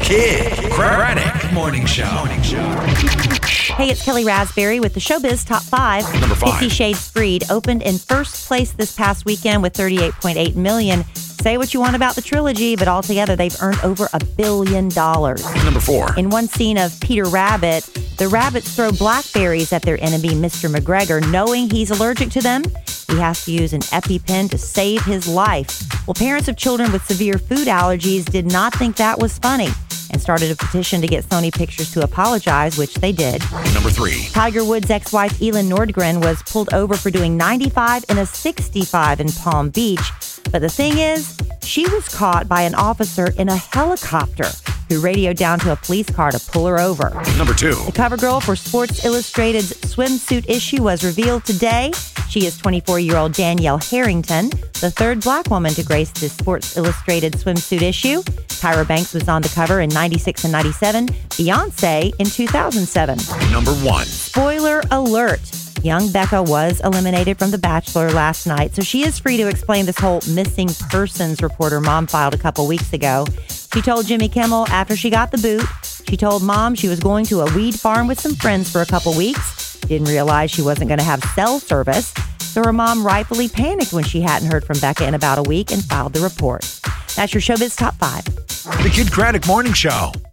Kid Craddock Morning Show. Hey, it's Kelly Raspberry with the Showbiz Top 5. Number 5. 50 Shades Freed opened in first place this past weekend with $38.8 million. Say what you want about the trilogy, but altogether they've earned over $1 billion. Number 4. In one scene of Peter Rabbit, the rabbits throw blackberries at their enemy, Mr. McGregor, knowing he's allergic to them. He has to use an EpiPen to save his life. Well, parents of children with severe food allergies did not think that was funny and started a petition to get Sony Pictures to apologize, which they did. Number 3. Tiger Woods' ex-wife Elin Nordgren was pulled over for doing 95 and a 65 in Palm Beach. But the thing is, she was caught by an officer in a helicopter who radioed down to a police car to pull her over. Number 2. The cover girl for Sports Illustrated's swimsuit issue was revealed today. She is 24-year-old Danielle Harrington, the third black woman to grace the Sports Illustrated swimsuit issue. Tyra Banks was on the cover in 96 and 97, Beyonce in 2007. Number 1. Spoiler alert. Young Becca was eliminated from The Bachelor last night, so she is free to explain this whole missing persons report her mom filed a couple weeks ago. She told Jimmy Kimmel after she got the boot, she told mom she was going to a weed farm with some friends for a couple weeks. Didn't realize she wasn't going to have cell service, so her mom rightfully panicked when she hadn't heard from Becca in about a week and filed the report. That's your Showbiz Top 5. The Kid Craddock Morning Show.